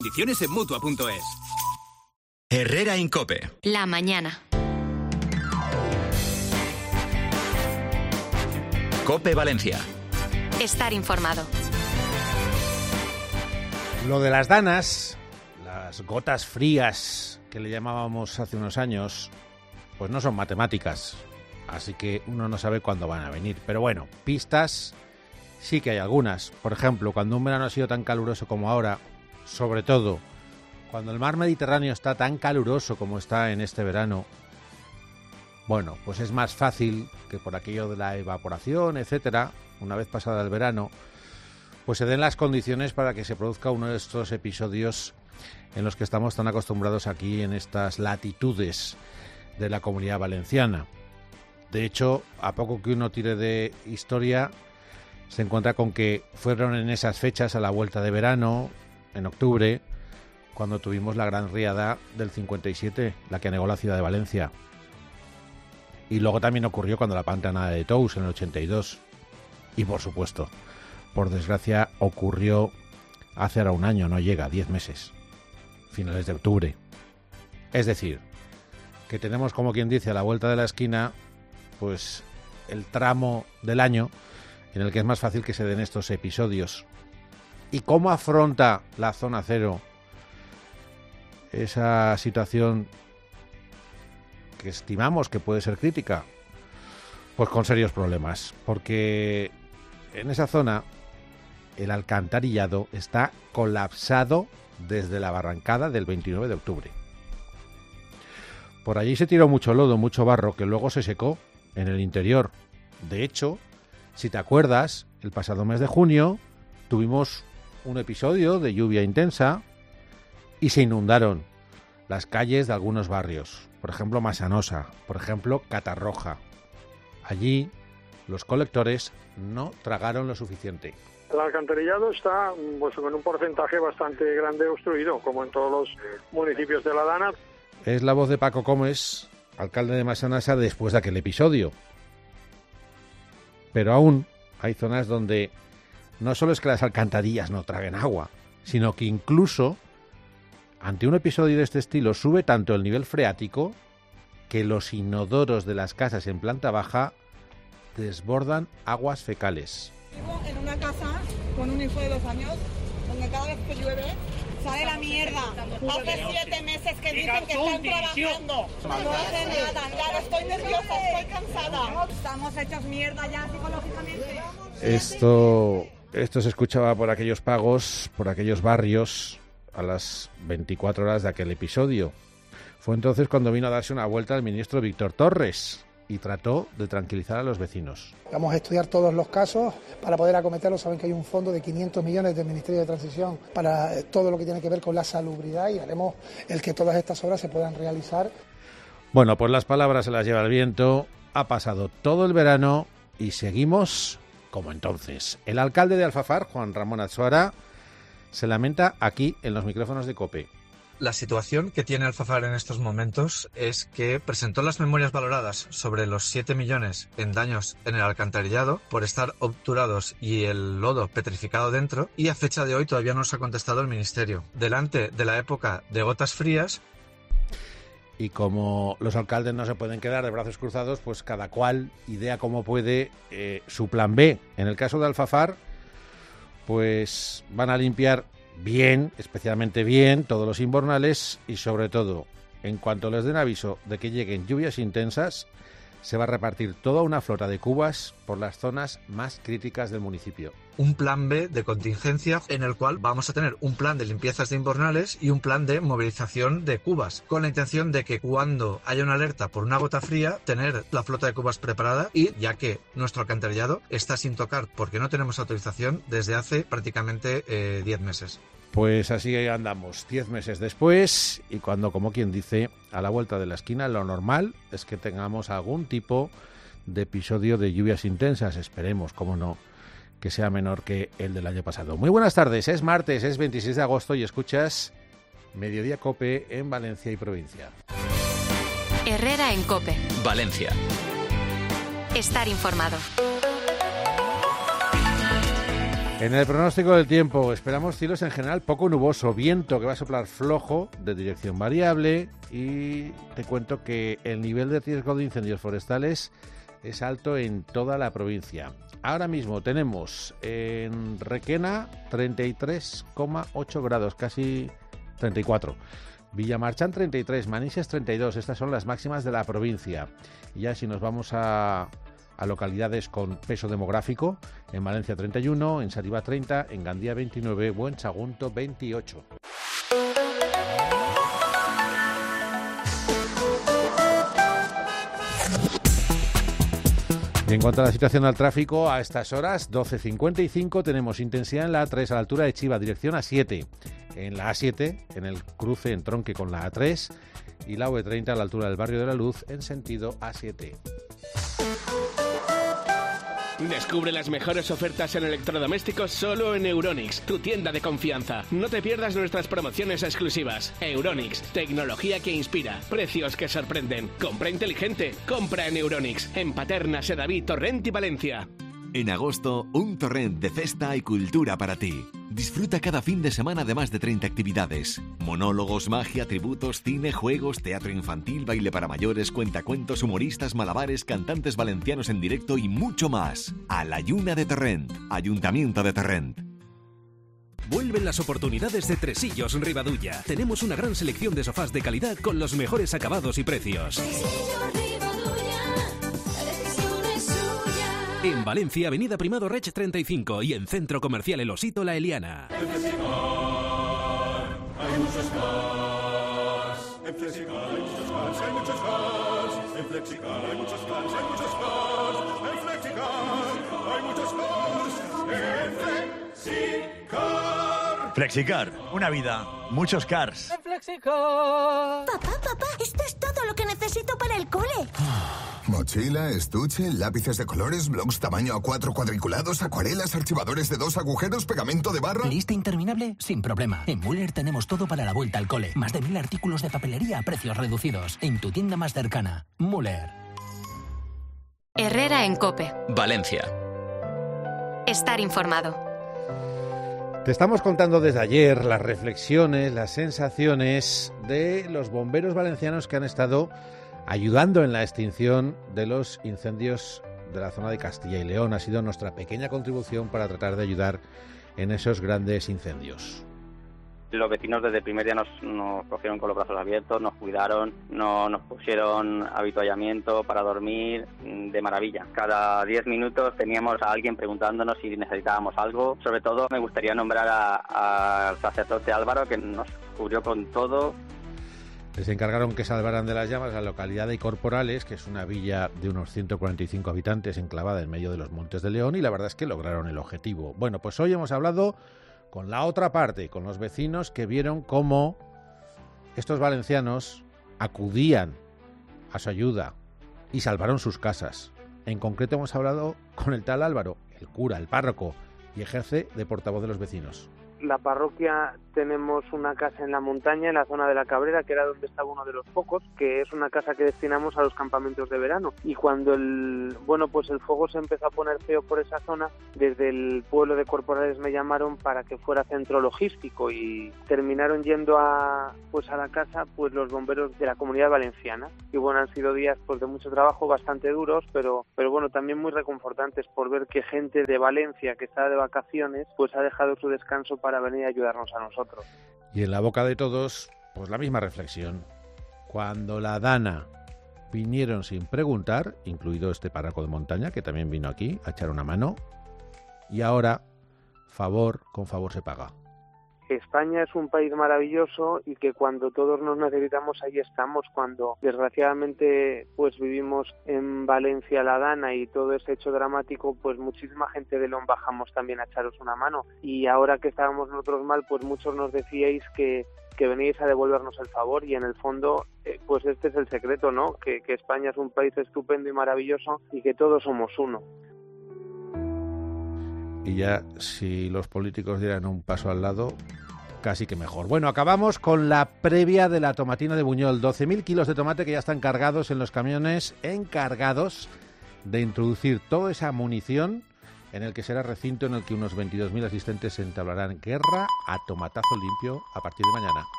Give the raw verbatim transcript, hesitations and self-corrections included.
Condiciones en Mutua punto es. Herrera en COPE. La mañana. COPE Valencia. Estar informado. Lo de las danas, las gotas frías que le llamábamos hace unos años, pues no son matemáticas, así que uno no sabe cuándo van a venir. Pero bueno, pistas sí que hay algunas. Por ejemplo, cuando un verano ha sido tan caluroso como ahora, sobre todo cuando el mar Mediterráneo está tan caluroso como está en este verano, bueno, pues es más fácil que por aquello de la evaporación, etcétera, una vez pasada el verano, pues se den las condiciones para que se produzca uno de estos episodios en los que estamos tan acostumbrados aquí en estas latitudes de la Comunidad Valenciana. De hecho, a poco que uno tire de historia, se encuentra con que fueron en esas fechas, a la vuelta de verano, en octubre, cuando tuvimos la gran riada del cincuenta y siete, la que anegó la ciudad de Valencia. Y luego también ocurrió cuando la pantana de Tous en el ochenta y dos. Y por supuesto, por desgracia, ocurrió hace ahora un año, no llega, diez meses, finales de octubre. Es decir, que tenemos, como quien dice, a la vuelta de la esquina, pues el tramo del año en el que es más fácil que se den estos episodios. ¿Y cómo afronta la zona cero esa situación que estimamos que puede ser crítica? Pues con serios problemas, porque en esa zona el alcantarillado está colapsado desde la barrancada del veintinueve de octubre. Por allí se tiró mucho lodo, mucho barro, que luego se secó en el interior. De hecho, si te acuerdas, el pasado mes de junio tuvimos un episodio de lluvia intensa y se inundaron las calles de algunos barrios, por ejemplo Masanosa, por ejemplo Catarroja. Allí los colectores no tragaron lo suficiente. El alcantarillado está pues, con un porcentaje bastante grande obstruido, como en todos los municipios de la Dana. Es la voz de Paco Gómez, alcalde de Massanassa, después de aquel episodio. Pero aún hay zonas donde no solo es que las alcantarillas no traguen agua, sino que incluso ante un episodio de este estilo sube tanto el nivel freático que los inodoros de las casas en planta baja desbordan aguas fecales. Vivo en una casa con un hijo de dos años donde cada vez que llueve sale la mierda. Hace siete meses que dicen que están trabajando. No hacen nada. Ya estoy nerviosa, estoy cansada. Estamos hechos mierda ya psicológicamente. Esto, esto se escuchaba por aquellos pagos, por aquellos barrios, a las veinticuatro horas de aquel episodio. Fue entonces cuando vino a darse una vuelta el ministro Víctor Torres y trató de tranquilizar a los vecinos. Vamos a estudiar todos los casos para poder acometerlo. Saben que hay un fondo de quinientos millones del Ministerio de Transición para todo lo que tiene que ver con la salubridad y haremos el que todas estas obras se puedan realizar. Bueno, pues las palabras se las lleva el viento. Ha pasado todo el verano y seguimos como entonces. El alcalde de Alfafar, Juan Ramón Azuara, se lamenta aquí en los micrófonos de COPE. La situación que tiene Alfafar en estos momentos es que presentó las memorias valoradas sobre los siete millones en daños en el alcantarillado por estar obturados y el lodo petrificado dentro, y a fecha de hoy todavía no nos ha contestado el Ministerio. Delante de la época de gotas frías. Y como los alcaldes no se pueden quedar de brazos cruzados, pues cada cual idea como puede eh, su plan B. En el caso de Alfafar, pues van a limpiar bien, especialmente bien, todos los invernales y sobre todo, en cuanto les den aviso de que lleguen lluvias intensas, se va a repartir toda una flota de cubas por las zonas más críticas del municipio. Un plan B de contingencia en el cual vamos a tener un plan de limpiezas de invernales y un plan de movilización de cubas, con la intención de que cuando haya una alerta por una gota fría, tener la flota de cubas preparada, y ya que nuestro alcantarillado está sin tocar porque no tenemos autorización desde hace prácticamente eh, diez meses. Pues así andamos, diez meses después, y cuando, como quien dice, a la vuelta de la esquina, lo normal es que tengamos algún tipo de episodio de lluvias intensas. Esperemos, como no, que sea menor que el del año pasado. Muy buenas tardes, es martes, es veintiséis de agosto y escuchas Mediodía COPE en Valencia y provincia. Herrera en COPE. Valencia. Estar informado. En el pronóstico del tiempo esperamos cielos en general poco nuboso, viento que va a soplar flojo de dirección variable y te cuento que el nivel de riesgo de incendios forestales es alto en toda la provincia. Ahora mismo tenemos en Requena treinta y tres coma ocho grados, casi treinta y cuatro. Villamarchán treinta y tres, Manises treinta y dos, estas son las máximas de la provincia. Y ya si nos vamos a... a localidades con peso demográfico, en Valencia treinta y uno, en Saribá treinta, en Gandía veintinueve o en Sagunto veintiocho. Y en cuanto a la situación del tráfico, a estas horas, doce cincuenta y cinco, tenemos intensidad en la A tres a la altura de Chiva, dirección A siete. En la A siete, en el cruce en tronque con la A tres, y la U E treinta a la altura del Barrio de la Luz, en sentido A siete. Descubre las mejores ofertas en electrodomésticos solo en Euronics, tu tienda de confianza. No te pierdas nuestras promociones exclusivas. Euronics, tecnología que inspira, precios que sorprenden. Compra inteligente, compra en Euronics, en Paterna, Sedaví, Torrent y Valencia. En agosto, un torrent de festa y cultura para ti. Disfruta cada fin de semana de más de treinta actividades. Monólogos, magia, tributos, cine, juegos, teatro infantil, baile para mayores, cuentacuentos, humoristas, malabares, cantantes valencianos en directo y mucho más. A la Lluna de Torrent, Ayuntamiento de Torrent. Vuelven las oportunidades de Tresillos Ribadulla. Tenemos una gran selección de sofás de calidad con los mejores acabados y precios. En Valencia, Avenida Primado Reig treinta y cinco y en Centro Comercial El Osito La Eliana. En Flexicar hay muchos cars. En Flexicar hay muchos cars, hay muchos cars. En Flexicar hay muchos cars, hay muchos cars. En Flexicar hay muchos cars. En Flexicar. Flexicar, una vida, muchos cars. En Flexicar. Papá, papá, esto es todo lo que necesito para el cole. Mochila, estuche, lápices de colores, blocs tamaño A cuatro cuadriculados, acuarelas, archivadores de dos agujeros, pegamento de barra... ¿Lista interminable? Sin problema. En Müller tenemos todo para la vuelta al cole. Más de mil artículos de papelería a precios reducidos. En tu tienda más cercana. Müller. Herrera en COPE. Valencia. Estar informado. Te estamos contando desde ayer las reflexiones, las sensaciones de los bomberos valencianos que han estado ayudando en la extinción de los incendios de la zona de Castilla y León. Ha sido nuestra pequeña contribución para tratar de ayudar en esos grandes incendios. Los vecinos desde el primer día nos, nos cogieron con los brazos abiertos, nos cuidaron, no, nos pusieron avituallamiento para dormir de maravilla. Cada diez minutos teníamos a alguien preguntándonos si necesitábamos algo. Sobre todo me gustaría nombrar al sacerdote Álvaro, que nos cubrió con todo. Les encargaron que salvaran de las llamas la localidad de Corporales, que es una villa de unos ciento cuarenta y cinco habitantes enclavada en medio de los Montes de León, y la verdad es que lograron el objetivo. Bueno, pues hoy hemos hablado con la otra parte, con los vecinos que vieron cómo estos valencianos acudían a su ayuda y salvaron sus casas. En concreto hemos hablado con el tal Álvaro, el cura, el párroco, y ejerce de portavoz de los vecinos. La parroquia tenemos una casa en la montaña, en la zona de la Cabrera, que era donde estaba uno de los focos, que es una casa que destinamos a los campamentos de verano. Y cuando el bueno pues el fuego se empezó a poner feo por esa zona, desde el pueblo de Corporales me llamaron para que fuera centro logístico y terminaron yendo a pues a la casa pues los bomberos de la Comunidad Valenciana. Y bueno, han sido días pues de mucho trabajo, bastante duros, pero pero bueno, también muy reconfortantes por ver que gente de Valencia que está de vacaciones pues ha dejado su descanso para para venir a ayudarnos a nosotros. Y en la boca de todos, pues la misma reflexión. Cuando la Dana vinieron sin preguntar, incluido este párroco de montaña, que también vino aquí a echar una mano, y ahora, favor con favor se paga. España es un país maravilloso y que cuando todos nos necesitamos ahí estamos. Cuando desgraciadamente pues vivimos en Valencia la Dana y todo ese hecho dramático, pues muchísima gente de León bajamos también a echaros una mano. Y ahora que estábamos nosotros mal, pues muchos nos decíais que que veníais a devolvernos el favor, y en el fondo eh, pues este es el secreto, ¿no? Que, que España es un país estupendo y maravilloso y que todos somos uno. Y ya si los políticos dieran un paso al lado, casi que mejor. Bueno, acabamos con la previa de la tomatina de Buñol. doce mil kilos de tomate que ya están cargados en los camiones, encargados de introducir toda esa munición en el que será recinto en el que unos veintidós mil asistentes entablarán guerra a tomatazo limpio a partir de mañana.